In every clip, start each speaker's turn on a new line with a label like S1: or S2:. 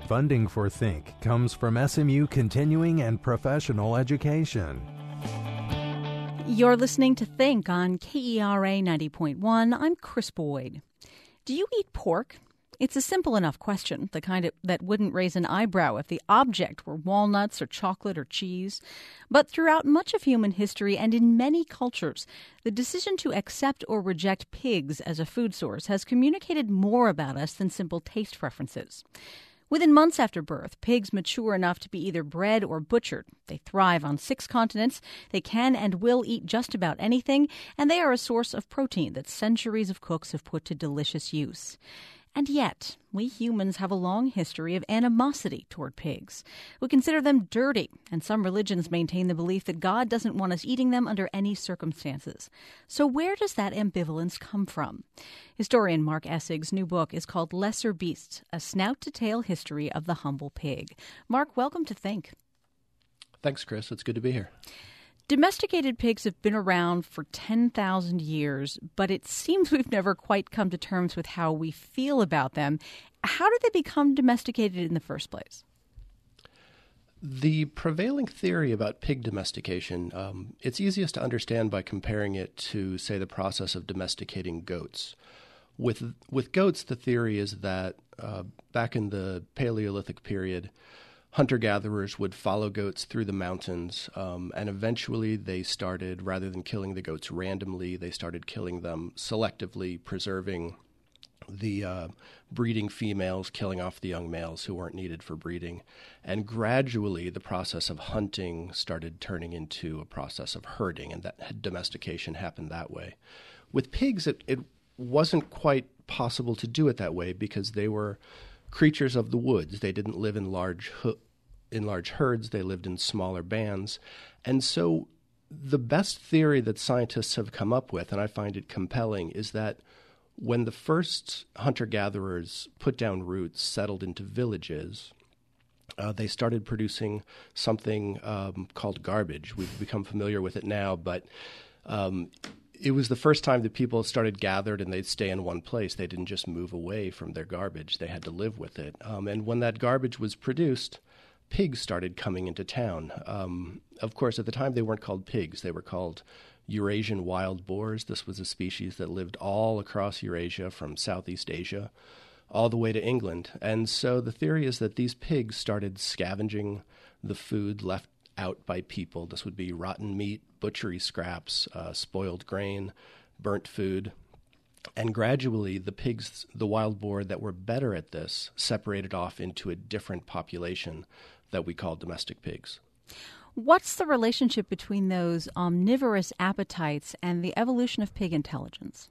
S1: Funding for Think comes from SMU Continuing and Professional Education.
S2: You're listening to Think on KERA 90.1. I'm Chris Boyd. Do you eat pork? It's a simple enough question, the kind that wouldn't raise an eyebrow if the object were walnuts or chocolate or cheese. But throughout much of human history and in many cultures, the decision to accept or reject pigs as a food source has communicated more about us than simple taste preferences. Within months after birth, pigs mature enough to be either bred or butchered. They thrive on 6 continents, they can and will eat just about anything, and they are a source of protein that centuries of cooks have put to delicious use. And yet, we humans have a long history of animosity toward pigs. We consider them dirty, and some religions maintain the belief that God doesn't want us eating them under any circumstances. So where does that ambivalence come from? Historian Mark Essig's new book is called Lesser Beasts, A Snout-to-Tail History of the Humble Pig. Mark, welcome to Think.
S3: Thanks, Chris. It's good to be here.
S2: Domesticated pigs have been around for 10,000 years, but it seems we've never quite come to terms with how we feel about them. How did they become domesticated in the first place?
S3: The prevailing theory about pig domestication, it's easiest to understand by comparing it to, say, the process of domesticating goats. With goats, the theory is that back in the Paleolithic period, hunter-gatherers would follow goats through the mountains, and eventually they started, rather than killing the goats randomly, they started killing them selectively, preserving the breeding females, killing off the young males who weren't needed for breeding. And gradually the process of hunting started turning into a process of herding, and that domestication happened that way. With pigs, it wasn't quite possible to do it that way because they were creatures of the woods. They didn't live in large herds. They lived in smaller bands. And so the best theory that scientists have come up with, and I find it compelling, is that when the first hunter-gatherers put down roots, settled into villages, they started producing something called garbage. We've become familiar with it now, but it was the first time that people started gathered and they'd stay in one place. They didn't just move away from their garbage. They had to live with it. And when that garbage was produced, pigs started coming into town. Of course, at the time, they weren't called pigs. They were called Eurasian wild boars. This was a species that lived all across Eurasia from Southeast Asia all the way to England. And so the theory is that these pigs started scavenging the food left out by people. This would be rotten meat, butchery scraps, spoiled grain, burnt food. And gradually, the pigs, the wild boar that were better at this, separated off into a different population that we call domestic pigs.
S2: What's the relationship between those omnivorous appetites and the evolution of pig intelligence?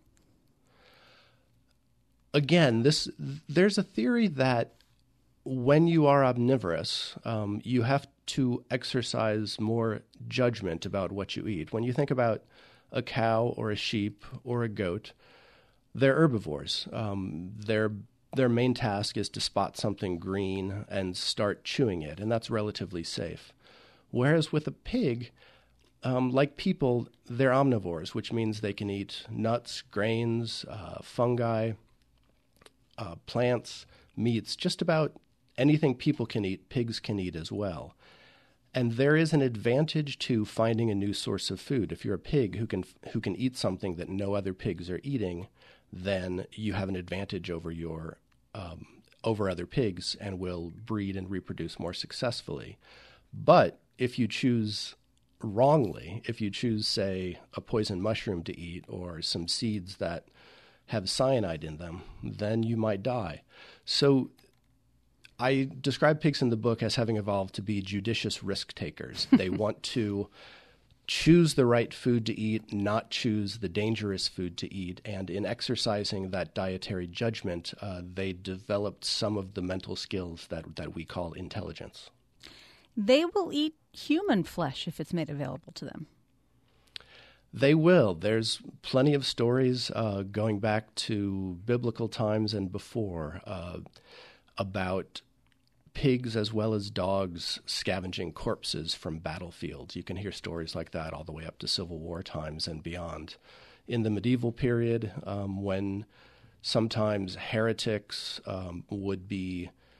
S3: Again, there's a theory that when you are omnivorous, you have to exercise more judgment about what you eat. When you think about a cow or a sheep or a goat, they're herbivores. Their main task is to spot something green and start chewing it, and that's relatively safe. Whereas with a pig, like people, they're omnivores, which means they can eat nuts, grains, fungi, plants, meats, just about anything people can eat, pigs can eat as well. And there is an advantage to finding a new source of food. If you're a pig who can eat something that no other pigs are eating, then you have an advantage over other pigs and will breed and reproduce more successfully. But if you choose wrongly, if you choose, say, a poison mushroom to eat or some seeds that have cyanide in them, then you might die. So I describe pigs in the book as having evolved to be judicious risk takers. They want to choose the right food to eat, not choose the dangerous food to eat. And in exercising that dietary judgment, they developed some of the mental skills that we call intelligence.
S2: They will eat human flesh if it's made available to them.
S3: They will. There's plenty of stories going back to biblical times and before about pigs as well as dogs scavenging corpses from battlefields. You can hear stories like that all the way up to Civil War times and beyond. In the medieval period, when sometimes heretics would be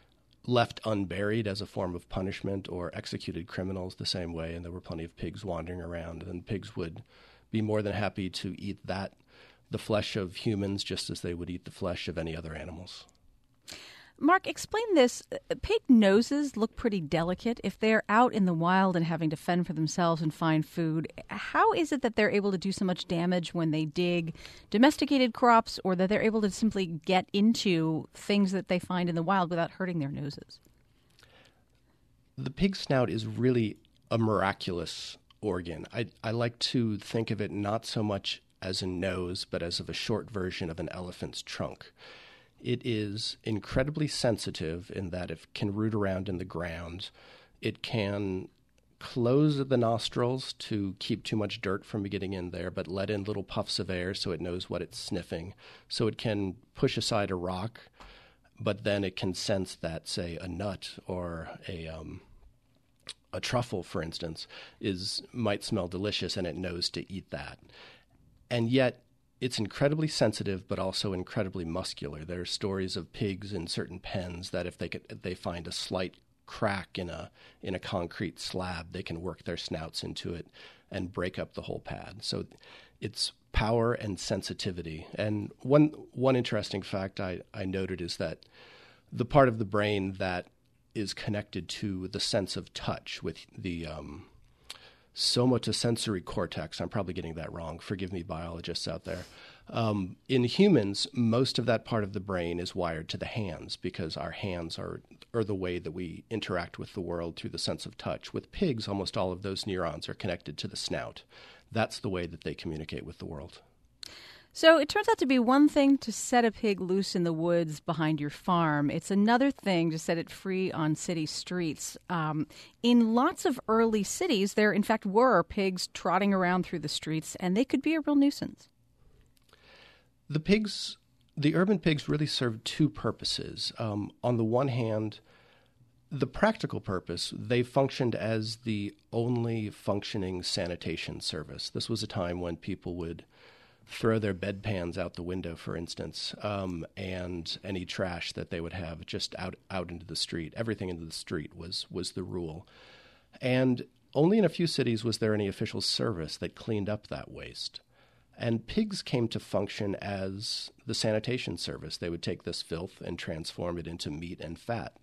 S3: left unburied as a form of punishment or executed criminals the same way, and there were plenty of pigs wandering around, and pigs would be more than happy to eat the flesh of humans, just as they would eat the flesh of any other animals.
S2: Mark, explain this. Pig noses look pretty delicate. If they're out in the wild and having to fend for themselves and find food, how is it that they're able to do so much damage when they dig domesticated crops, or that they're able to simply get into things that they find in the wild without hurting their noses?
S3: The pig snout is really a miraculous organ. I like to think of it not so much as a nose, but as of a short version of an elephant's trunk. It is incredibly sensitive in that it can root around in the ground. It can close the nostrils to keep too much dirt from getting in there, but let in little puffs of air so it knows what it's sniffing. So it can push aside a rock, but then it can sense that, say, a nut or a truffle, for instance, might smell delicious, and it knows to eat that. And yet, it's incredibly sensitive, but also incredibly muscular. There are stories of pigs in certain pens that if they find a slight crack in a concrete slab, they can work their snouts into it and break up the whole pad. So it's power and sensitivity. And one interesting fact I noted is that the part of the brain that is connected to the sense of touch with the somatosensory cortex. I'm probably getting that wrong. Forgive me, biologists out there. In humans, most of that part of the brain is wired to the hands because our hands are the way that we interact with the world through the sense of touch. With pigs, almost all of those neurons are connected to the snout. That's the way that they communicate with the world.
S2: So it turns out to be one thing to set a pig loose in the woods behind your farm. It's another thing to set it free on city streets. In lots of early cities, there in fact were pigs trotting around through the streets, and they could be a real nuisance.
S3: The urban pigs really served two purposes. On the one hand, the practical purpose, they functioned as the only functioning sanitation service. This was a time when people would throw their bedpans out the window, for instance, and any trash that they would have just out into the street. Everything into the street was the rule. And only in a few cities was there any official service that cleaned up that waste. And pigs came to function as the sanitation service. They would take this filth and transform it into meat and fat.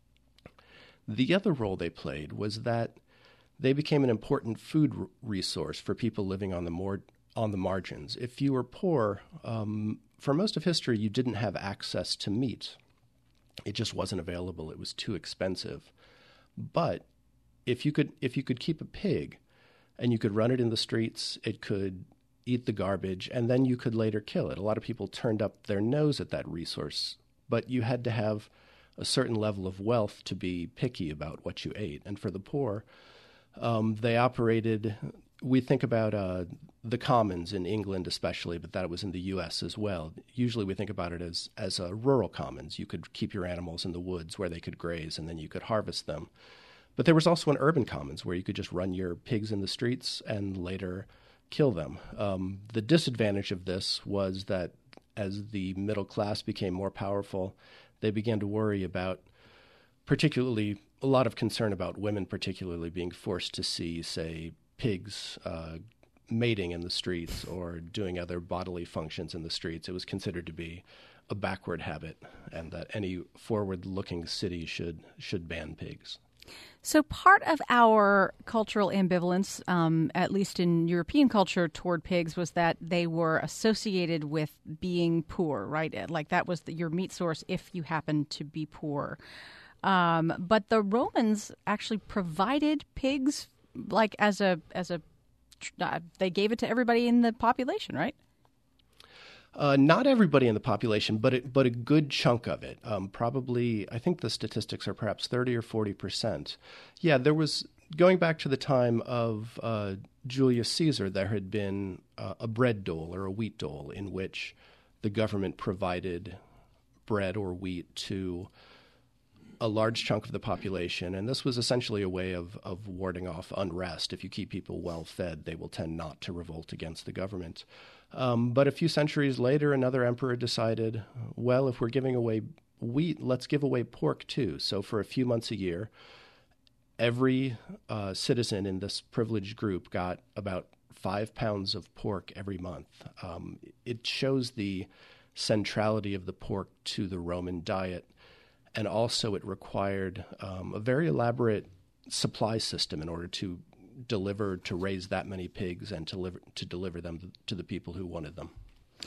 S3: The other role they played was that they became an important food resource for people living on the margins. If you were poor, for most of history, you didn't have access to meat. It just wasn't available. It was too expensive. But if you could keep a pig and you could run it in the streets, it could eat the garbage, and then you could later kill it. A lot of people turned up their nose at that resource, but you had to have a certain level of wealth to be picky about what you ate. And for the poor, they operated. We think about the commons in England especially, but that was in the U.S. as well. Usually we think about it as a rural commons. You could keep your animals in the woods where they could graze, and then you could harvest them. But there was also an urban commons where you could just run your pigs in the streets and later kill them. The disadvantage of this was that as the middle class became more powerful, they began to worry about particularly a lot of concern about women particularly being forced to see, say, pigs mating in the streets or doing other bodily functions in the streets. It was considered to be a backward habit, and that any forward-looking city should ban pigs.
S2: So part of our cultural ambivalence, at least in European culture toward pigs, was that they were associated with being poor, right? Like that was your meat source if you happened to be poor. But the Romans actually provided pigs like as a they gave it to everybody in the population, right?
S3: Not everybody in the population, but a good chunk of it. Probably, I think the statistics are perhaps 30 or 40%. Yeah, there was, going back to the time of Julius Caesar, there had been a bread dole or a wheat dole in which the government provided bread or wheat to a large chunk of the population, and this was essentially a way of warding off unrest. If you keep people well fed, they will tend not to revolt against the government. But a few centuries later, another emperor decided, well, if we're giving away let's give away pork too. So for a few months a year, every citizen in this privileged group got about 5 pounds of pork every month. It shows the centrality of the pork to the Roman diet, and also it required a very elaborate supply system in order to raise that many pigs and to deliver them to the people who wanted them.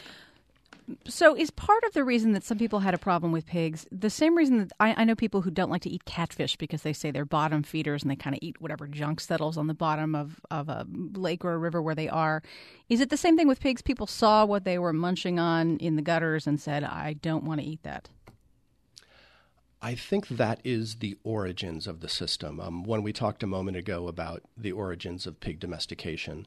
S2: So is part of the reason that some people had a problem with pigs the same reason that I know people who don't like to eat catfish because they say they're bottom feeders and they kind of eat whatever junk settles on the bottom of a lake or a river where they are? Is it the same thing with pigs? People saw what they were munching on in the gutters and said, I don't want to eat that.
S3: I think that is the origins of the system. When we talked a moment ago about the origins of pig domestication,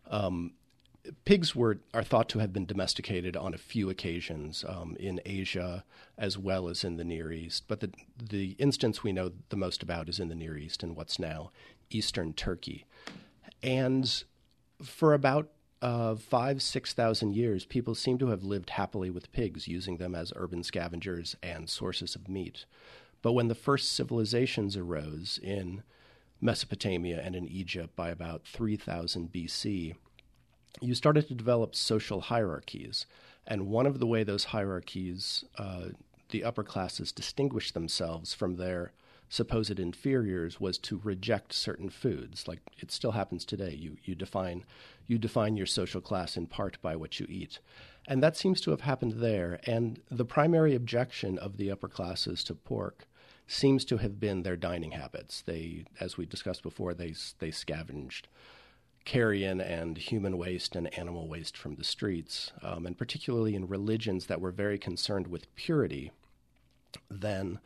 S3: pigs are thought to have been domesticated on a few occasions in Asia as well as in the Near East. But the instance we know the most about is in the Near East and what's now eastern Turkey. And for about 5,000-6,000 years, people seem to have lived happily with pigs, using them as urban scavengers and sources of meat. But when the first civilizations arose in Mesopotamia and in Egypt by about 3000 BC, you started to develop social hierarchies. And one of the way those hierarchies, the upper classes distinguished themselves from their supposed inferiors, was to reject certain foods. Like it still happens today. You define your social class in part by what you eat. And that seems to have happened there. And the primary objection of the upper classes to pork seems to have been their dining habits. They, as we discussed before, they scavenged carrion and human waste and animal waste from the streets. And particularly in religions that were very concerned with purity, then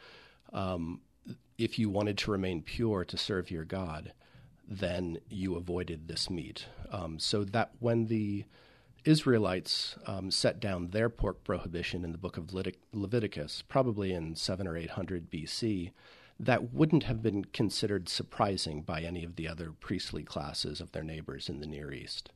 S3: if you wanted to remain pure to serve your God, then you avoided this meat. So that when the Israelites set down their pork prohibition in the book of Leviticus, probably in 700 or 800 BC, that wouldn't have been considered surprising by any of the other priestly classes of their neighbors in the Near East.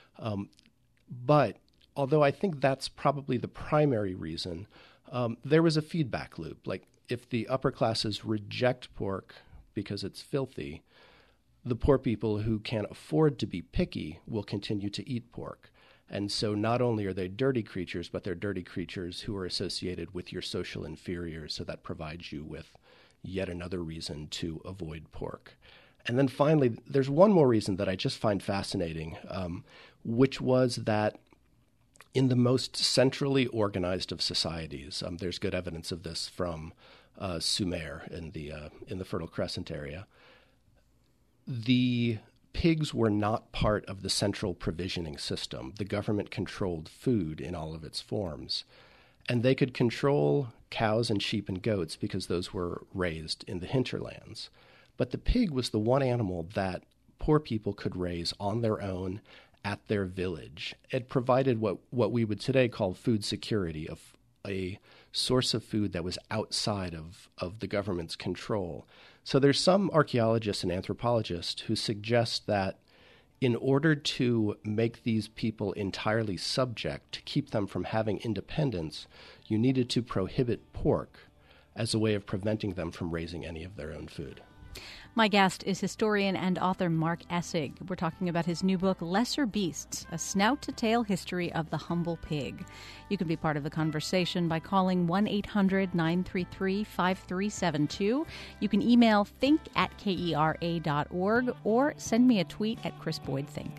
S3: But although I think that's probably the primary reason, there was a feedback loop. Like, if the upper classes reject pork because it's filthy, the poor people who can't afford to be picky will continue to eat pork. And so not only are they dirty creatures, but they're dirty creatures who are associated with your social inferiors, so that provides you with yet another reason to avoid pork. And then finally, there's one more reason that I just find fascinating, which was that in the most centrally organized of societies, there's good evidence of this from Sumer in the Fertile Crescent area, the pigs were not part of the central provisioning system. The government controlled food in all of its forms. And they could control cows and sheep and goats because those were raised in the hinterlands. But the pig was the one animal that poor people could raise on their own at their village. It provided what we would today call food security, a source of food that was outside of the government's control. So there's some archaeologists and anthropologists who suggest that in order to make these people entirely subject, to keep them from having independence, you needed to prohibit pork as a way of preventing them from raising any of their own food.
S2: My guest is historian and author Mark Essig. We're talking about his new book, Lesser Beasts, A Snout-to-Tail History of the Humble Pig. You can be part of the conversation by calling 1-800-933-5372. You can email think@kera.org or send me a tweet at Chris Boyd Think.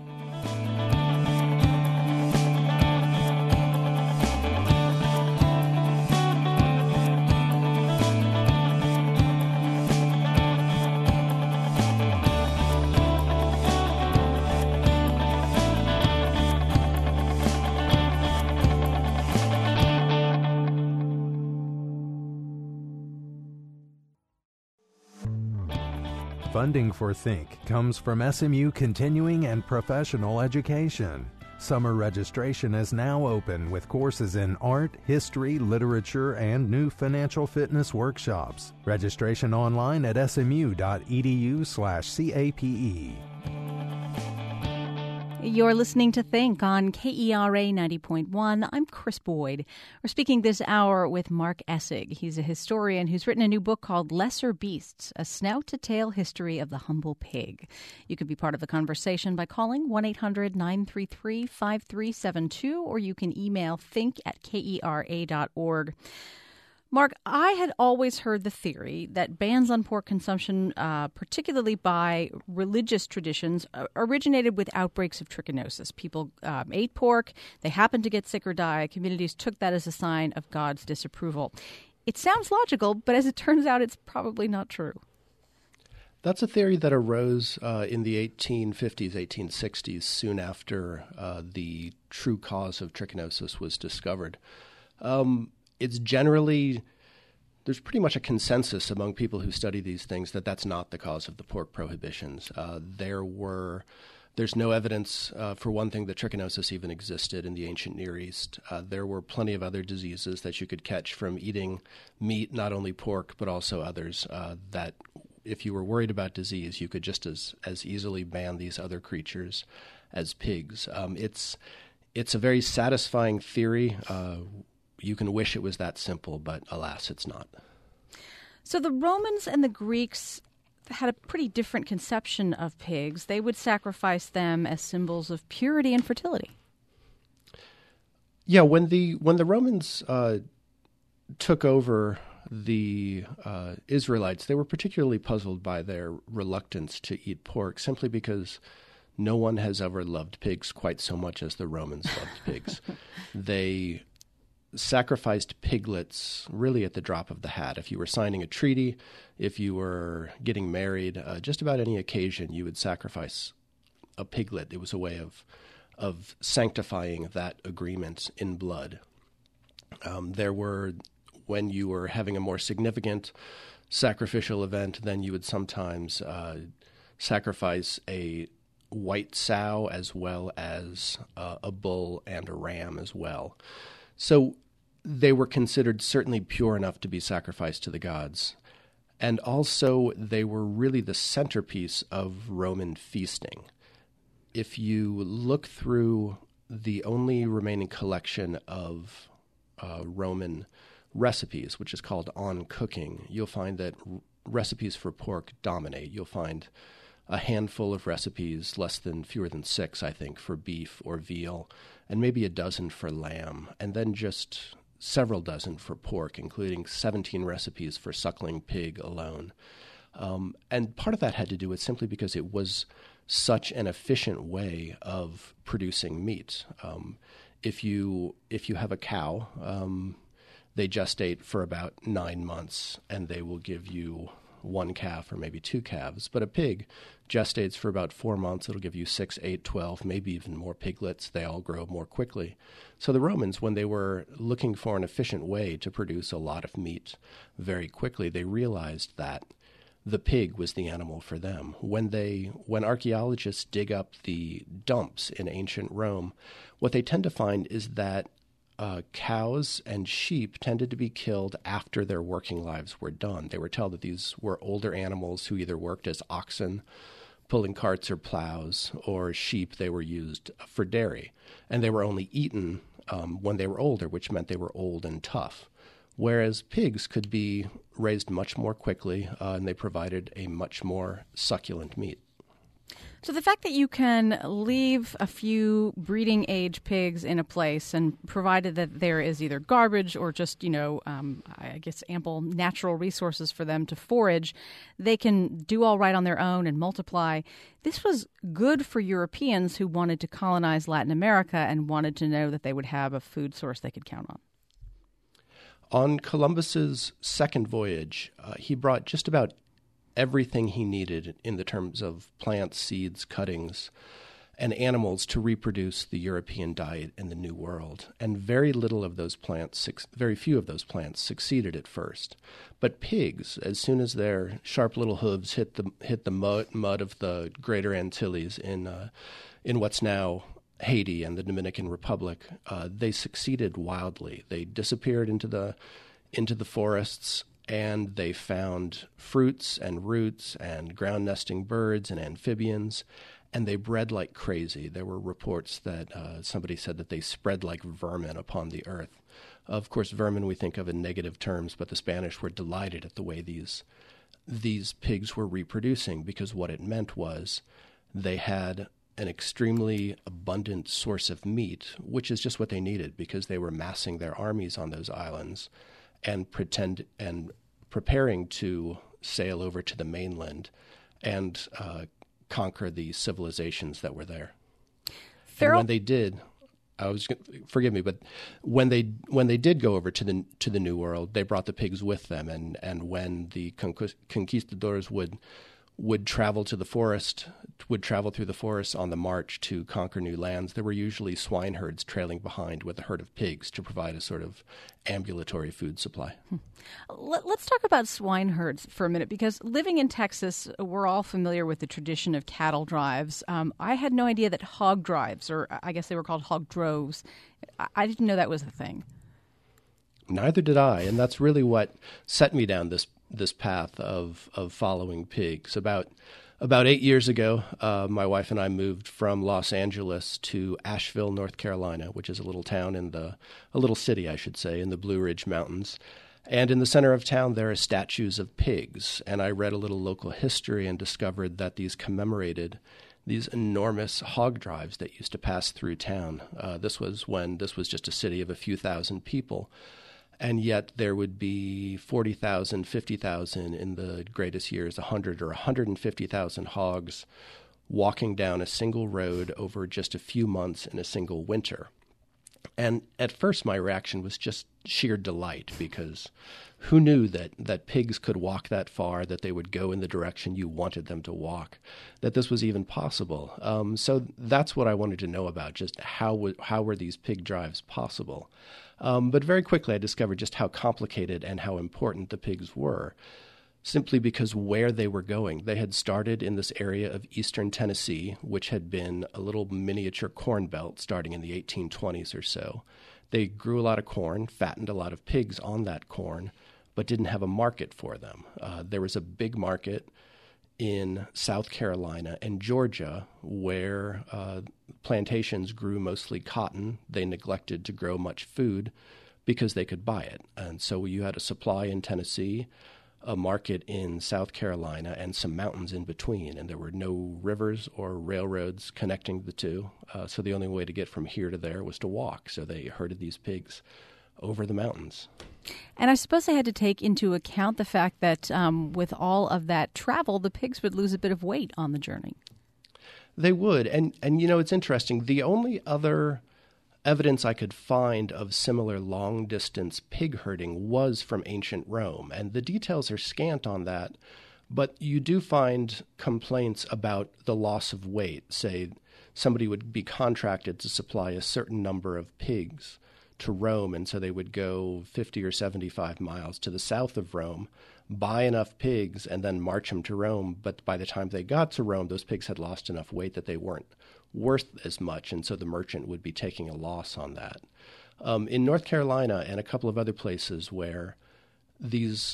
S1: Funding for Think comes from SMU Continuing and Professional Education. Summer registration is now open with courses in art, history, literature, and new financial fitness workshops. Registration online at smu.edu/CAPE.
S2: You're listening to Think on KERA 90.1. I'm Chris Boyd. We're speaking this hour with Mark Essig. He's a historian who's written a new book called Lesser Beasts, A Snout-to-Tail History of the Humble Pig. You can be part of the conversation by calling 1-800-933-5372, or you can email think@kera.org. Mark, I had always heard the theory that bans on pork consumption, particularly by religious traditions, originated with outbreaks of trichinosis. People ate pork, they happened to get sick or die. Communities took that as a sign of God's disapproval. It sounds logical, but as it turns out, it's probably not true.
S3: That's a theory that arose in the 1850s, 1860s, soon after the true cause of trichinosis was discovered. It's generally, there's pretty much a consensus among people who study these things that that's not the cause of the pork prohibitions. There's no evidence, for one thing, that trichinosis even existed in the ancient Near East. There were plenty of other diseases that you could catch from eating meat, not only pork, but also others, that if you were worried about disease, you could just as easily ban these other creatures as pigs. It's a very satisfying theory. You can wish it was that simple, but alas, it's not.
S2: So the Romans and the Greeks had a pretty different conception of pigs. They would sacrifice them as symbols of purity and fertility.
S3: Yeah, when the Romans took over the Israelites, they were particularly puzzled by their reluctance to eat pork, simply because no one has ever loved pigs quite so much as the Romans loved pigs. They sacrificed piglets really at the drop of the hat. If you were signing a treaty, if you were getting married, just about any occasion, you would sacrifice a piglet. It was a way of sanctifying that agreement in blood. When you were having a more significant sacrificial event, then you would sometimes sacrifice a white sow as well as a bull and a ram as well. So they were considered certainly pure enough to be sacrificed to the gods. And also they were really the centerpiece of Roman feasting. If you look through the only remaining collection of Roman recipes, which is called On Cooking, you'll find that recipes for pork dominate. You'll find a handful of recipes, fewer than 6, I think, for beef or veal, and maybe a dozen for lamb, and then just several dozen for pork, including 17 recipes for suckling pig alone. And part of that had to do with simply because it was such an efficient way of producing meat. If you have a cow, they gestate for about 9 months, and they will give you 1 calf or maybe 2 calves. But a pig gestates for about 4 months. It'll give you 6, 8, 12, maybe even more piglets. They all grow more quickly. So the Romans, when they were looking for an efficient way to produce a lot of meat very quickly, they realized that the pig was the animal for them. When archaeologists dig up the dumps in ancient Rome, what they tend to find is that cows and sheep tended to be killed after their working lives were done. They were told that these were older animals who either worked as oxen, pulling carts or plows, or sheep. They were used for dairy. And they were only eaten when they were older, which meant they were old and tough. Whereas pigs could be raised much more quickly, and they provided a much more succulent meat.
S2: So the fact that you can leave a few breeding age pigs in a place, and provided that there is either garbage or just, I guess ample natural resources for them to forage, they can do all right on their own and multiply. This was good for Europeans who wanted to colonize Latin America and wanted to know that they would have a food source they could count on.
S3: On Columbus's second voyage, he brought just about everything he needed in the terms of plants, seeds, cuttings, and animals to reproduce the European diet in the New World. And very few of those plants succeeded at first. But pigs, as soon as their sharp little hooves hit the mud of the Greater Antilles in what's now Haiti and the Dominican Republic, they succeeded wildly. They disappeared into the forests, and they found fruits and roots and ground-nesting birds and amphibians, and they bred like crazy. There were reports that somebody said that they spread like vermin upon the earth. Of course, vermin we think of in negative terms, but the Spanish were delighted at the way these pigs were reproducing, because what it meant was they had an extremely abundant source of meat, which is just what they needed, because they were massing their armies on those islands and preparing to sail over to the mainland and conquer the civilizations that were there. And when they did, forgive me, but when they did go over to the New World, they brought the pigs with them, and when the conquistadors would travel through the forest on the march to conquer new lands, there were usually swine herds trailing behind with a herd of pigs to provide a sort of ambulatory food supply.
S2: Let's talk about swine herds for a minute, because living in Texas, we're all familiar with the tradition of cattle drives. I had no idea that hog drives, or I guess they were called hog droves, I didn't know that was a thing.
S3: Neither did I, and that's really what set me down this path of following pigs. About 8 years ago, my wife and I moved from Los Angeles to Asheville, North Carolina, which is a little town a little city, I should say, in the Blue Ridge Mountains. And in the center of town, there are statues of pigs. And I read a little local history and discovered that these commemorated these enormous hog drives that used to pass through town. This was when this was just a city of a few thousand people. And yet there would be 40,000, 50,000 in the greatest years, 100 or 150,000 hogs walking down a single road over just a few months in a single winter. And at first my reaction was just sheer delight, because who knew that pigs could walk that far, that they would go in the direction you wanted them to walk, that this was even possible. So that's what I wanted to know about, just how were these pig drives possible? But very quickly I discovered just how complicated and how important the pigs were, simply because where they were going. They had started in this area of eastern Tennessee, which had been a little miniature corn belt starting in the 1820s or so. They grew a lot of corn, fattened a lot of pigs on that corn, but didn't have a market for them. There was a big market in South Carolina and Georgia where plantations grew mostly cotton. They neglected to grow much food because they could buy it. And so you had a supply in Tennessee, a market in South Carolina, and some mountains in between. And there were no rivers or railroads connecting the two. So the only way to get from here to there was to walk. So they herded these pigs over the mountains.
S2: And I suppose they had to take into account the fact that with all of that travel, the pigs would lose a bit of weight on the journey.
S3: They would. And you know, it's interesting. The only other evidence I could find of similar long-distance pig herding was from ancient Rome. And the details are scant on that. But you do find complaints about the loss of weight. Say, somebody would be contracted to supply a certain number of pigs to Rome, and so they would go 50 or 75 miles to the south of Rome, buy enough pigs, and then march them to Rome. But by the time they got to Rome, those pigs had lost enough weight that they weren't worth as much, and so the merchant would be taking a loss on that. In North Carolina and a couple of other places where these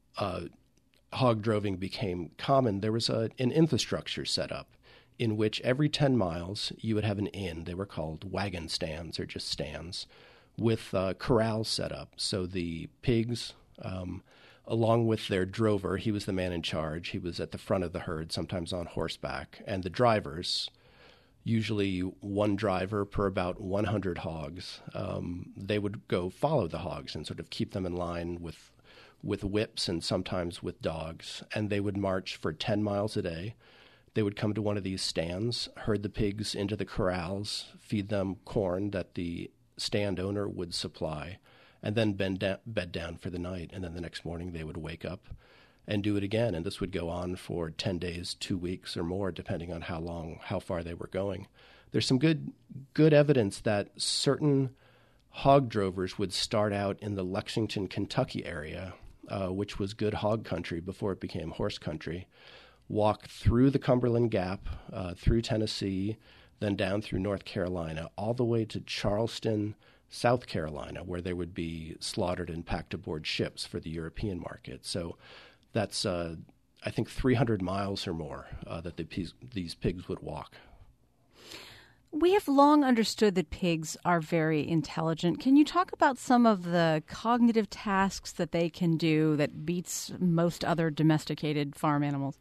S3: hog droving became common, there was an infrastructure set up in which every 10 miles you would have an inn. They were called wagon stands or just stands, with corrals set up. So the pigs, along with their drover, he was the man in charge. He was at the front of the herd, sometimes on horseback. And the drivers, usually one driver per about 100 hogs, they would go follow the hogs and sort of keep them in line with whips and sometimes with dogs. And they would march for 10 miles a day. They would come to one of these stands, herd the pigs into the corrals, feed them corn that the stand owner would supply, and then bed down for the night. And then the next morning they would wake up and do it again. And this would go on for 10 days, 2 weeks or more, depending on how far they were going. There's some good evidence that certain hog drovers would start out in the Lexington, Kentucky area, which was good hog country before it became horse country, walk through the Cumberland Gap, through Tennessee, then down through North Carolina, all the way to Charleston, South Carolina, where they would be slaughtered and packed aboard ships for the European market. So that's I think 300 miles or more that these pigs would walk.
S2: We have long understood that pigs are very intelligent. Can you talk about some of the cognitive tasks that they can do that beats most other domesticated farm animals?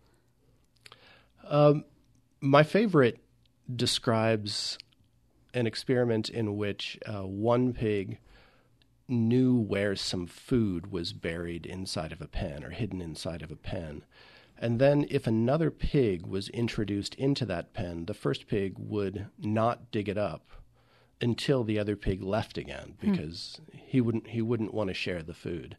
S3: My favorite describes an experiment in which one pig knew where some food was buried inside of a pen or hidden inside of a pen. And then if another pig was introduced into that pen, the first pig would not dig it up until the other pig left again, because he wouldn't want to share the food.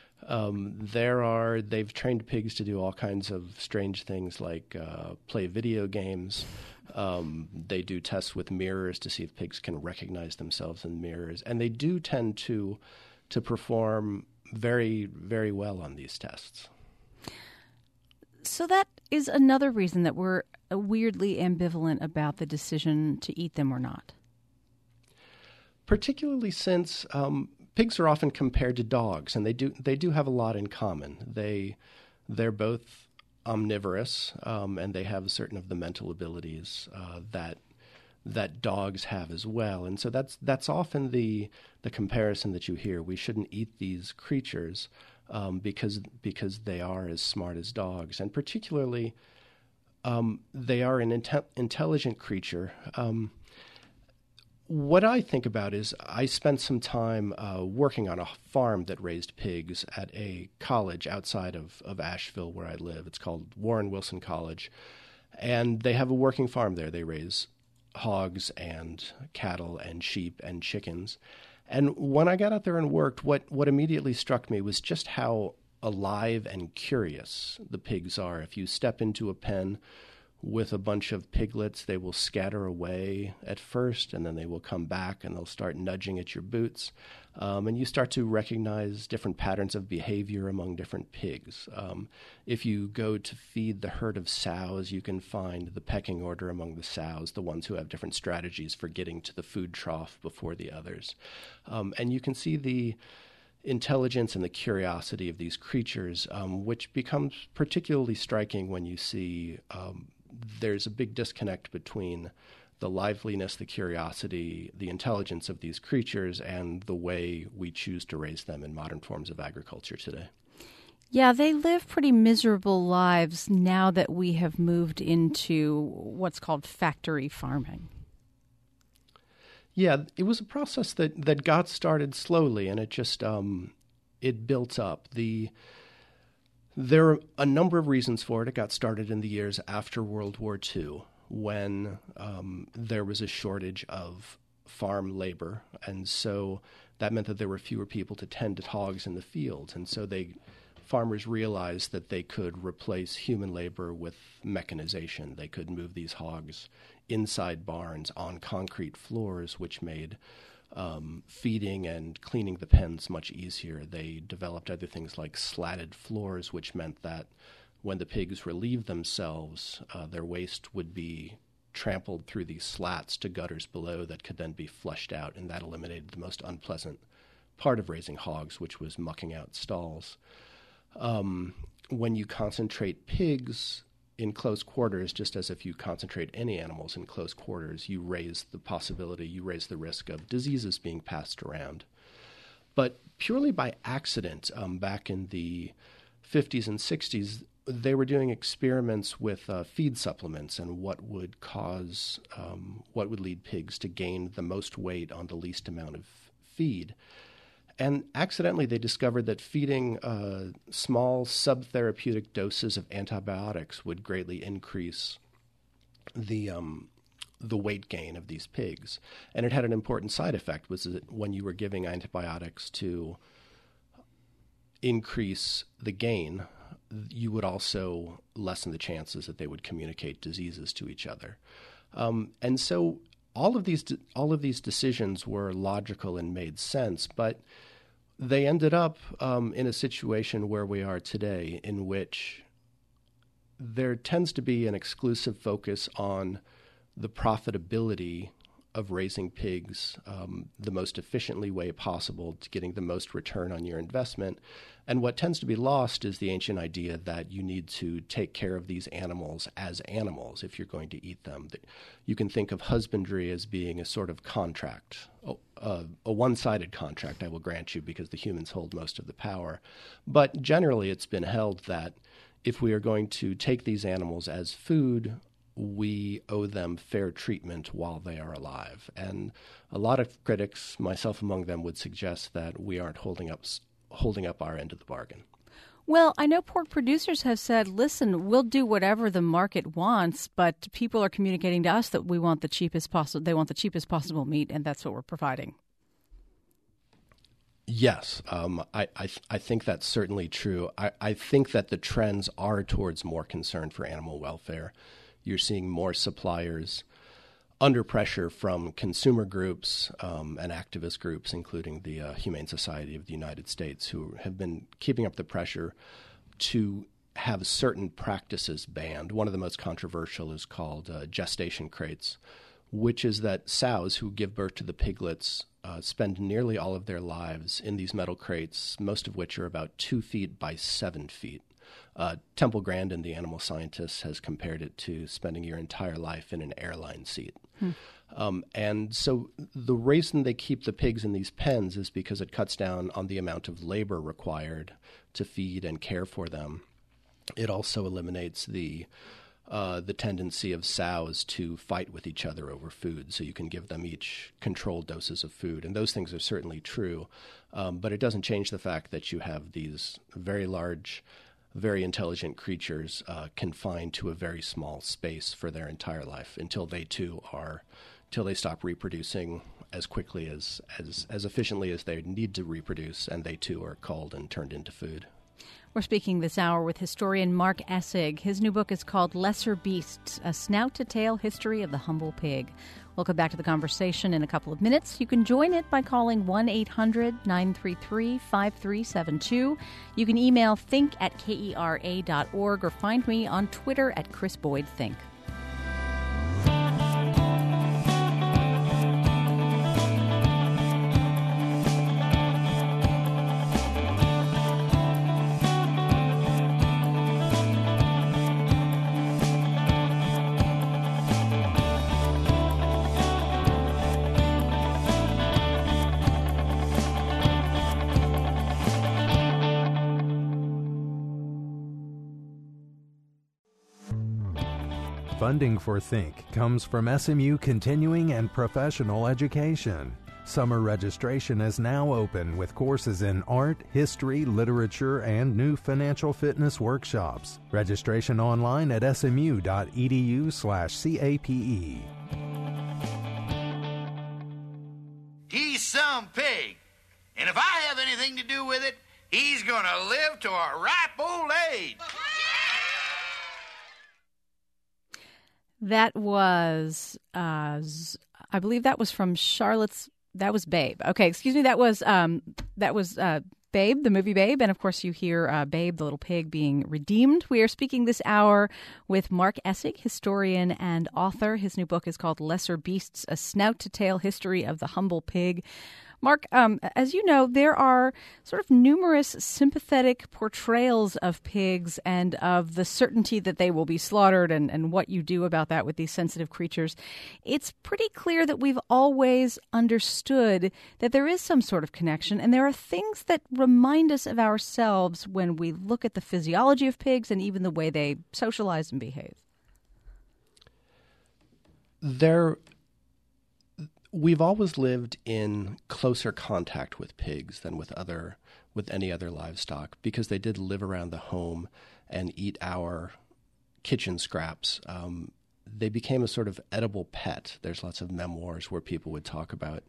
S3: They've trained pigs to do all kinds of strange things like play video games. They do tests with mirrors to see if pigs can recognize themselves in mirrors. And they do tend to perform very, very well on these tests.
S2: So that is another reason that we're weirdly ambivalent about the decision to eat them or not.
S3: Particularly since pigs are often compared to dogs, and they do have a lot in common. They're both omnivorous, and they have certain of the mental abilities that dogs have as well. And so that's often the comparison that you hear. We shouldn't eat these creatures because they are as smart as dogs, and particularly they are an intelligent creature. What I think about is I spent some time working on a farm that raised pigs at a college outside of Asheville where I live. It's called Warren Wilson College, and they have a working farm there. They raise hogs and cattle and sheep and chickens. And when I got out there and worked, what immediately struck me was just how alive and curious the pigs are. If you step into a pen with a bunch of piglets, they will scatter away at first, and then they will come back and they'll start nudging at your boots. And you start to recognize different patterns of behavior among different pigs. If you go to feed the herd of sows, you can find the pecking order among the sows, the ones who have different strategies for getting to the food trough before the others. And you can see the intelligence and the curiosity of these creatures, which becomes particularly striking when you see there's a big disconnect between the liveliness, the curiosity, the intelligence of these creatures and the way we choose to raise them in modern forms of agriculture today.
S2: Yeah, they live pretty miserable lives now that we have moved into what's called factory farming.
S3: Yeah, it was a process that got started slowly, and it just it built up. There are a number of reasons for it. It got started in the years after World War II, when there was a shortage of farm labor, and so that meant that there were fewer people to tend to hogs in the field, and so farmers realized that they could replace human labor with mechanization. They could move these hogs inside barns on concrete floors, which made feeding and cleaning the pens much easier. They developed other things like slatted floors, which meant that when the pigs relieved themselves, their waste would be trampled through these slats to gutters below that could then be flushed out, and that eliminated the most unpleasant part of raising hogs, which was mucking out stalls. When you concentrate pigs in close quarters, just as if you concentrate any animals in close quarters, you raise the risk of diseases being passed around. But purely by accident, back in the 50s and 60s, they were doing experiments with feed supplements and what would lead pigs to gain the most weight on the least amount of feed. And accidentally, they discovered that feeding small subtherapeutic doses of antibiotics would greatly increase the weight gain of these pigs. And it had an important side effect, was that when you were giving antibiotics to increase the gain, you would also lessen the chances that they would communicate diseases to each other. And so all of these decisions were logical and made sense, but they ended up in a situation where we are today, in which there tends to be an exclusive focus on the profitability of raising pigs the most efficiently way possible to getting the most return on your investment. And what tends to be lost is the ancient idea that you need to take care of these animals as animals if you're going to eat them. You can think of husbandry as being a sort of contract, a one-sided contract, I will grant you, because the humans hold most of the power. But generally it's been held that if we are going to take these animals as food, we owe them fair treatment while they are alive. And a lot of critics, myself among them, would suggest that we aren't holding up our end of the bargain.
S2: Well, I know pork producers have said, listen, we'll do whatever the market wants, but people are communicating to us that we want the cheapest possible. They want the cheapest possible meat, and that's what we're providing.
S3: Yes, I think that's certainly true. I think that the trends are towards more concern for animal welfare. You're seeing more suppliers under pressure from consumer groups and activist groups, including the Humane Society of the United States, who have been keeping up the pressure to have certain practices banned. One of the most controversial is called gestation crates, which is that sows who give birth to the piglets spend nearly all of their lives in these metal crates, most of which are about 2 feet by 7 feet. Temple Grandin, the animal scientist, has compared it to spending your entire life in an airline seat. And so the reason they keep the pigs in these pens is because it cuts down on the amount of labor required to feed and care for them. It also eliminates the tendency of sows to fight with each other over food, so you can give them each controlled doses of food. And those things are certainly true, but it doesn't change the fact that you have these very large, very intelligent creatures confined to a very small space for their entire life until they stop reproducing as quickly as efficiently as they need to reproduce, and they too are culled and turned into food.
S2: We're speaking this hour with historian Mark Essig. His new book is called Lesser Beasts, A Snout-to-Tail History of the Humble Pig. We'll come back to the conversation in a couple of minutes. You can join it by calling 1-800-933-5372. You can email think@kera.org or find me on Twitter @ChrisBoydThink.
S1: Funding for Think comes from SMU Continuing and Professional Education. Summer registration is now open with courses in art, history, literature, and new financial fitness workshops. Registration online at smu.edu/CAPE.
S4: He's some pig, and if I have anything to do with it, he's gonna live to a ripe old age.
S2: That was, I believe that was from Charlotte's, that was Babe. Okay, excuse me, that was Babe, the movie Babe. And of course you hear Babe, the little pig, being redeemed. We are speaking this hour with Mark Essig, historian and author. His new book is called Lesser Beasts, A Snout-to-Tail History of the Humble Pig. Mark, as you know, there are sort of numerous sympathetic portrayals of pigs and of the certainty that they will be slaughtered and what you do about that with these sensitive creatures. It's pretty clear that we've always understood that there is some sort of connection, and there are things that remind us of ourselves when we look at the physiology of pigs and even the way they socialize and behave.
S3: We've always lived in closer contact with pigs than with any other livestock, because they did live around the home and eat our kitchen scraps. They became a sort of edible pet. There's lots of memoirs where people would talk about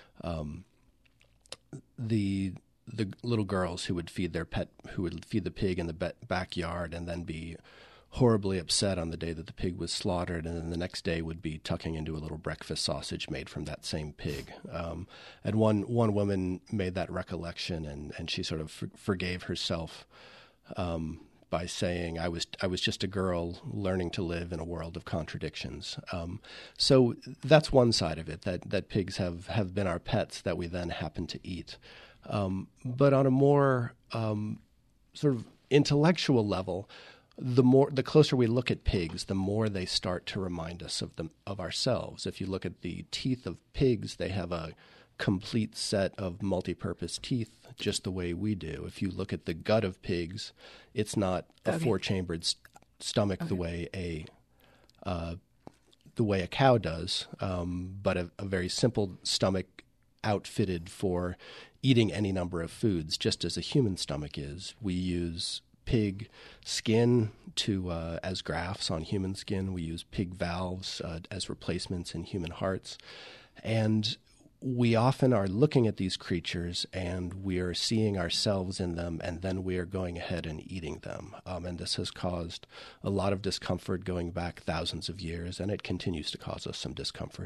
S3: the little girls who would feed the pig in the backyard and then be horribly upset on the day that the pig was slaughtered, and then the next day would be tucking into a little breakfast sausage made from that same pig. And one woman made that recollection, and she sort of forgave herself by saying I was just a girl learning to live in a world of contradictions. So that's one side of it, that pigs have been our pets that we then happen to eat. But on a more sort of intellectual level, the closer we look at pigs, the more they start to remind us of ourselves. If you look at the teeth of pigs, they have a complete set of multi-purpose teeth, just the way we do. If you look at the gut of pigs, it's not a four-chambered stomach the way a cow does, but a very simple stomach outfitted for eating any number of foods, just as a human stomach is. We use pig skin as grafts on human skin. We use pig valves as replacements in human hearts. And we often are looking at these creatures and we are seeing ourselves in them, and then we are going ahead and eating them. And this has caused a lot of discomfort going back thousands of years, and it continues to cause us some discomfort.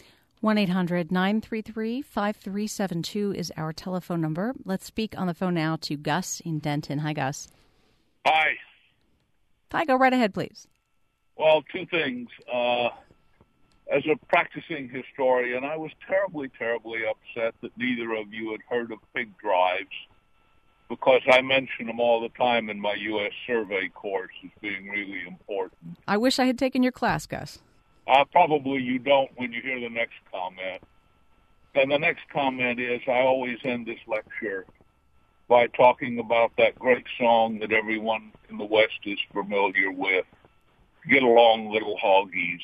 S2: 1-800-933-5372 is our telephone number. Let's speak on the phone now to Gus in Denton. Hi, Gus.
S5: Hi.
S2: Hi, go right ahead, please.
S5: Well, two things. As a practicing historian, I was terribly, terribly upset that neither of you had heard of pig drives, because I mention them all the time in my U.S. survey course as being really important.
S2: I wish I had taken your class, Gus.
S5: Probably you don't when you hear the next comment. And the next comment is, I always end this lecture by talking about that great song that everyone in the West is familiar with, Get Along, Little Hoggies.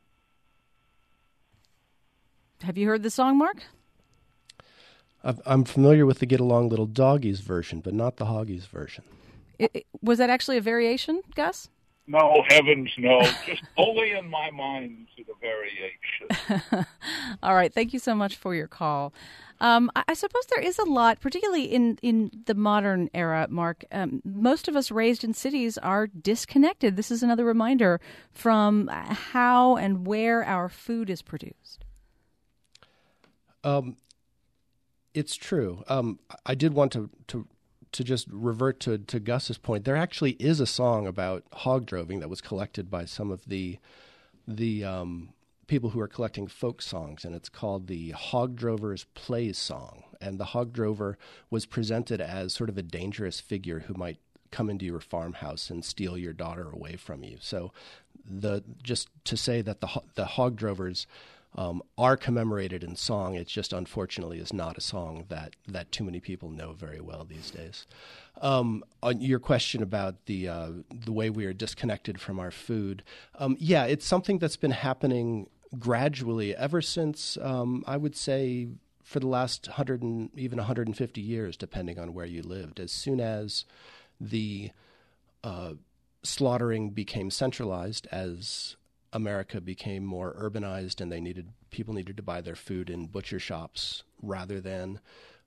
S2: Have you heard the song, Mark?
S3: I'm familiar with the Get Along Little Doggies version, but not the Hoggies version.
S2: Was that actually a variation, Gus?
S5: No, heavens no. Just only in my mind is it a variation.
S2: All right. Thank you so much for your call. I suppose there is a lot, particularly in the modern era, Mark. Most of us raised in cities are disconnected. This is another reminder from how and where our food is produced.
S3: It's true. I did want to just revert to Gus's point. There actually is a song about hog droving that was collected by some of the people who are collecting folk songs, and it's called the Hog Drover's Plays Song. And the hog drover was presented as sort of a dangerous figure who might come into your farmhouse and steal your daughter away from you. So just to say that the hog drovers are commemorated in song, it just unfortunately is not a song that too many people know very well these days. On your question about the way we are disconnected from our food, it's something that's been happening gradually ever since, I would say, for the last 100 and even 150 years, depending on where you lived. As soon as the slaughtering became centralized, as America became more urbanized and people needed to buy their food in butcher shops rather than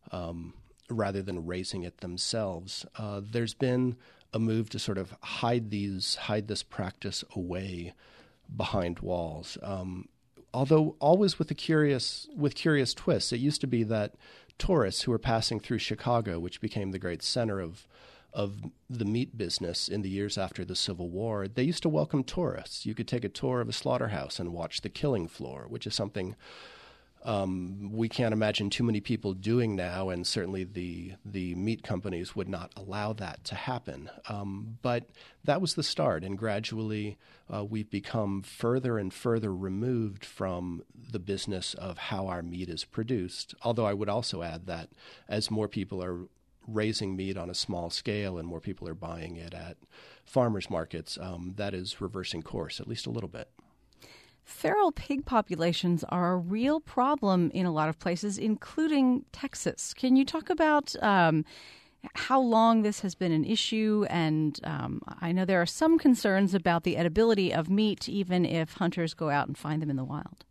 S3: raising it themselves, there's been a move to sort of hide this practice away behind walls. Although always with curious twists. It used to be that tourists who were passing through Chicago, which became the great center of the meat business in the years after the Civil War, they used to welcome tourists. You could take a tour of a slaughterhouse and watch the killing floor, which is something we can't imagine too many people doing now, and certainly the meat companies would not allow that to happen. But that was the start, and gradually we've become further and further removed from the business of how our meat is produced. Although I would also add that as more people are raising meat on a small scale and more people are buying it at farmers markets, that is reversing course, at least a little bit.
S2: Feral pig populations are a real problem in a lot of places, including Texas. Can you talk about how long this has been an issue? And I know there are some concerns about the edibility of meat, even if hunters go out and find them in the wild.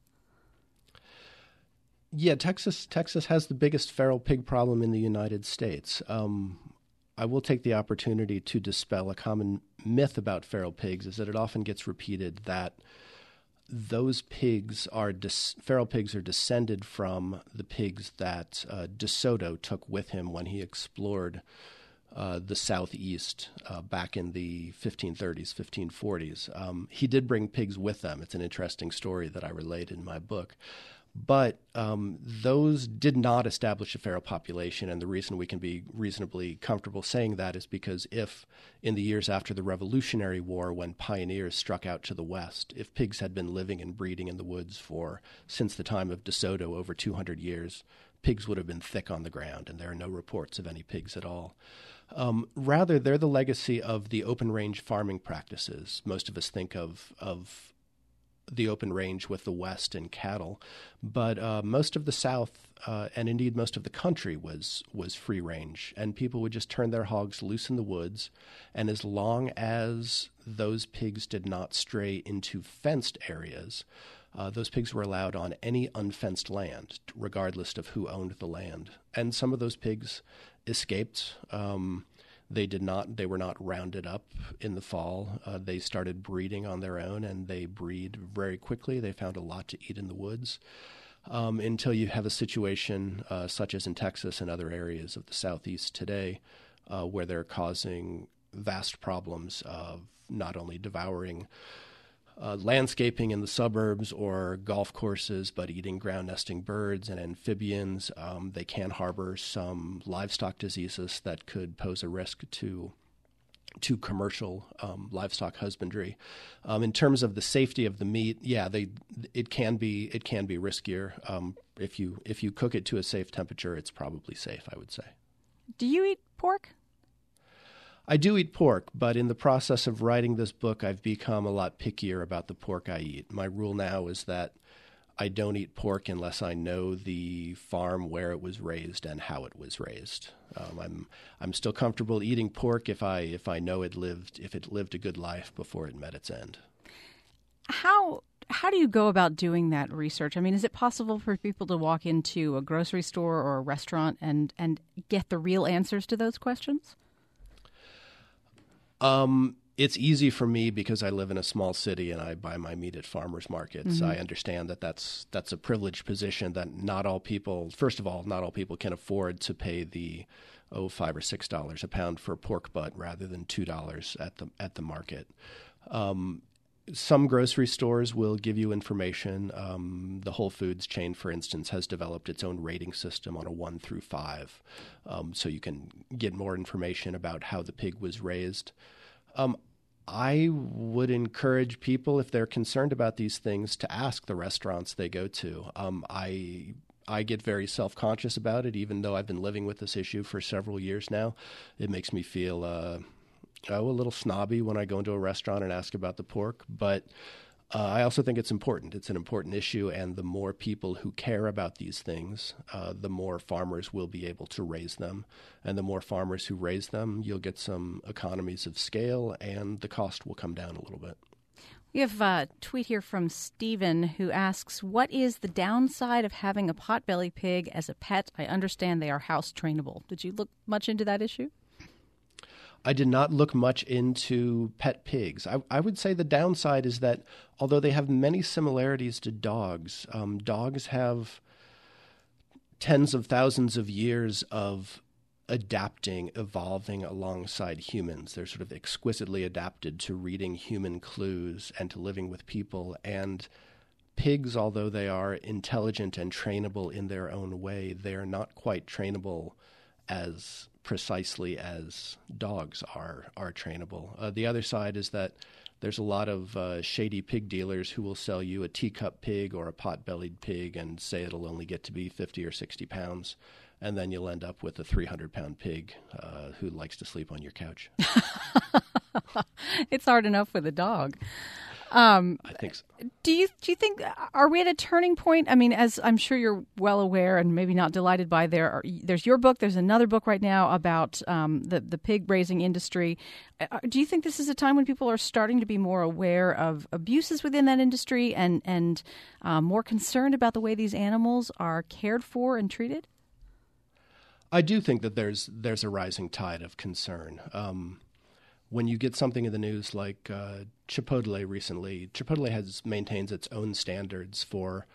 S3: Yeah, Texas has the biggest feral pig problem in the United States. I will take the opportunity to dispel a common myth about feral pigs, is that it often gets repeated that those pigs feral pigs are descended from the pigs that DeSoto took with him when he explored the Southeast back in the 1530s, 1540s. He did bring pigs with them. It's an interesting story that I relate in my book. But those did not establish a feral population, and the reason we can be reasonably comfortable saying that is because if, in the years after the Revolutionary War, when pioneers struck out to the west, if pigs had been living and breeding in the woods since the time of De Soto, over 200 years, pigs would have been thick on the ground, and there are no reports of any pigs at all. Rather, they're the legacy of the open-range farming practices. Most of us think of the open range with the West and cattle, but most of the South and indeed most of the country was free range, and people would just turn their hogs loose in the woods, and as long as those pigs did not stray into fenced areas, those pigs were allowed on any unfenced land, regardless of who owned the land. And some of those pigs escaped. They were not rounded up in the fall. They started breeding on their own, and they breed very quickly. They found a lot to eat in the woods until you have a situation such as in Texas and other areas of the Southeast today where they're causing vast problems of not only devouring landscaping in the suburbs or golf courses, but eating ground nesting birds and amphibians. They can harbor some livestock diseases that could pose a risk to commercial livestock husbandry. In terms of the safety of the meat, it can be riskier. If you cook it to a safe temperature, it's probably safe, I would say.
S2: Do you eat pork?
S3: I do eat pork, but in the process of writing this book, I've become a lot pickier about the pork I eat. My rule now is that I don't eat pork unless I know the farm where it was raised and how it was raised. I'm still comfortable eating pork if I know it lived a good life before it met its end.
S2: How do you go about doing that research? I mean, is it possible for people to walk into a grocery store or a restaurant and get the real answers to those questions?
S3: It's easy for me because I live in a small city and I buy my meat at farmers markets. Mm-hmm. I understand that that's a privileged position that not all people can afford to pay the $5 or $6 a pound for pork butt rather than $2 at the market. Some grocery stores will give you information. The Whole Foods chain, for instance, has developed its own rating system on a 1 through 5, so you can get more information about how the pig was raised. I would encourage people, if they're concerned about these things, to ask the restaurants they go to. I get very self-conscious about it, even though I've been living with this issue for several years now. It makes me feel a little snobby when I go into a restaurant and ask about the pork, but I also think it's important. It's an important issue, and the more people who care about these things, the more farmers will be able to raise them. And the more farmers who raise them, you'll get some economies of scale, and the cost will come down a little bit.
S2: We have a tweet here from Stephen who asks, what is the downside of having a potbelly pig as a pet? I understand they are house trainable. Did you look much into that issue?
S3: I did not look much into pet pigs. I would say the downside is that although they have many similarities to dogs, dogs have tens of thousands of years of adapting, evolving alongside humans. They're sort of exquisitely adapted to reading human clues and to living with people. And pigs, although they are intelligent and trainable in their own way, they are not quite trainable as precisely as dogs are trainable. The other side is that there's a lot of shady pig dealers who will sell you a teacup pig or a pot-bellied pig and say it'll only get to be 50 or 60 pounds, and then you'll end up with a 300-pound pig who likes to sleep on your couch.
S2: It's hard enough with a dog.
S3: I think so.
S2: Do you think, are we at a turning point? I mean, as I'm sure you're well aware and maybe not delighted by, there's your book, there's another book right now about the pig raising industry. Do you think this is a time when people are starting to be more aware of abuses within that industry and more concerned about the way these animals are cared for and treated?
S3: I do think that there's a rising tide of concern. When you get something in the news like Chipotle recently, Chipotle maintains its own standards for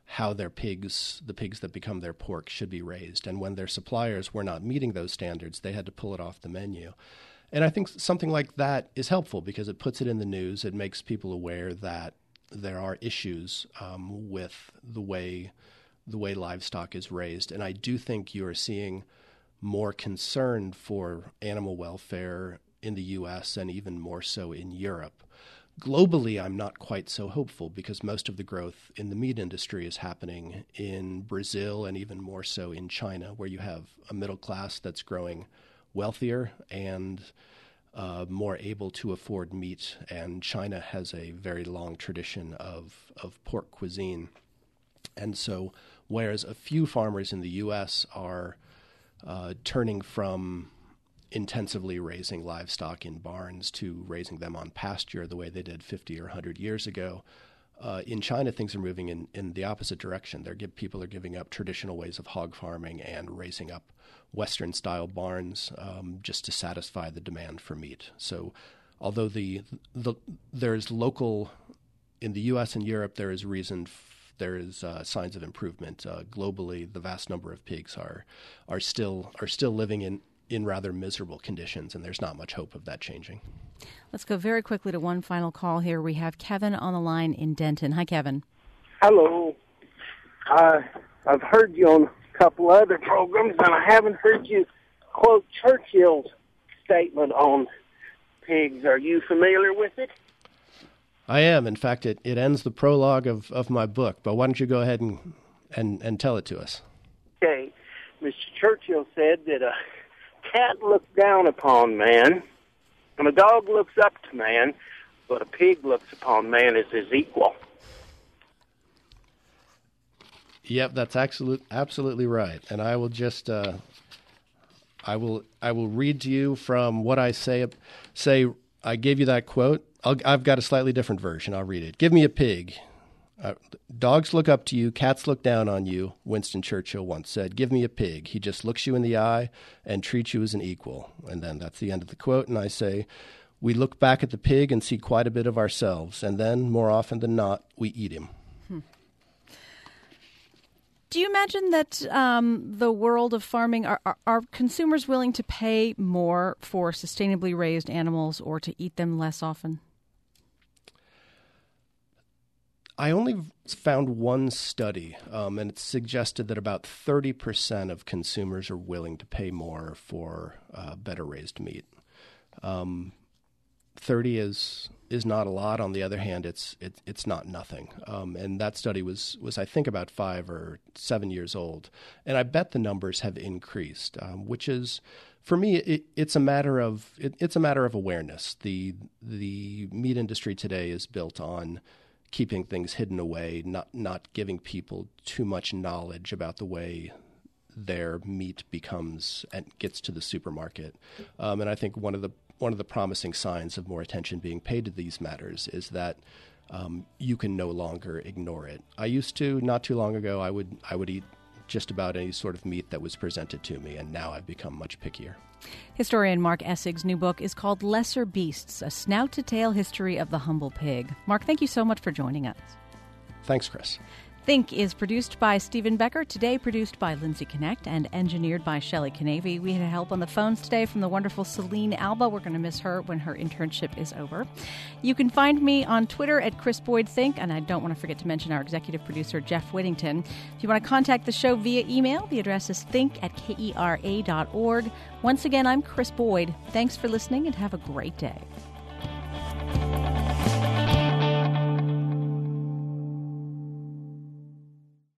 S3: how the pigs that become their pork should be raised. And when their suppliers were not meeting those standards, they had to pull it off the menu. And I think something like that is helpful because it puts it in the news. It makes people aware that there are issues with the way livestock is raised. And I do think you are seeing more concern for animal welfare in the U.S. and even more so in Europe. Globally, I'm not quite so hopeful because most of the growth in the meat industry is happening in Brazil and even more so in China, where you have a middle class that's growing wealthier and more able to afford meat. And China has a very long tradition of pork cuisine. And so whereas a few farmers in the U.S. are turning from intensively raising livestock in barns to raising them on pasture the way they did 50 or 100 years ago, in China, things are moving in the opposite direction. People are giving up traditional ways of hog farming and raising up Western-style barns just to satisfy the demand for meat. So although there's local, in the U.S. and Europe, there is signs of improvement. Globally, the vast number of pigs are still living in rather miserable conditions, and there's not much hope of that changing.
S2: Let's go very quickly to one final call here. We have Kevin on the line in Denton. Hi, Kevin.
S6: Hello. I've heard you on a couple other programs, and I haven't heard you quote Churchill's statement on pigs. Are you familiar with it?
S3: I am. In fact, it ends the prologue of my book, but why don't you go ahead and tell it to us?
S6: Okay. Mr. Churchill said that a cat looks down upon man, and a dog looks up to man, but a pig looks upon man as his equal.
S3: Yep, that's absolutely right. And I will just I will read to you from what I say. I gave you that quote. I've got a slightly different version. I'll read it. Give me a pig. Dogs look up to you, cats look down on you, Winston Churchill once said. Give me a pig. He just looks you in the eye and treats you as an equal. And then that's the end of the quote. And I say, we look back at the pig and see quite a bit of ourselves. And then, more often than not, we eat him.
S2: Do you imagine that the world of farming, are consumers willing to pay more for sustainably raised animals or to eat them less often?
S3: I only found one study, and it suggested that about 30% of consumers are willing to pay more for better raised meat. 30 is not a lot. On the other hand, it's not nothing. And that study was I think about 5 or 7 years old, and I bet the numbers have increased, which is, for me, it's a matter of awareness. The meat industry today is built on keeping things hidden away, not giving people too much knowledge about the way their meat becomes and gets to the supermarket. And I think one of the promising signs of more attention being paid to these matters is that you can no longer ignore it. I used to, not too long ago, I would eat just about any sort of meat that was presented to me, and now I've become much pickier.
S2: Historian Mark Essig's new book is called Lesser Beasts, A Snout-to-Tail History of the Humble Pig. Mark, thank you so much for joining us.
S3: Thanks, Chris.
S2: Think is produced by Stephen Becker, today produced by Lindsay Connect and engineered by Shelley Canavy. We had help on the phones today from the wonderful Celine Alba. We're going to miss her when her internship is over. You can find me on Twitter at Chris Boyd Think, and I don't want to forget to mention our executive producer, Jeff Whittington. If you want to contact the show via email, the address is think@kera.org. Once again, I'm Chris Boyd. Thanks for listening and have a great day.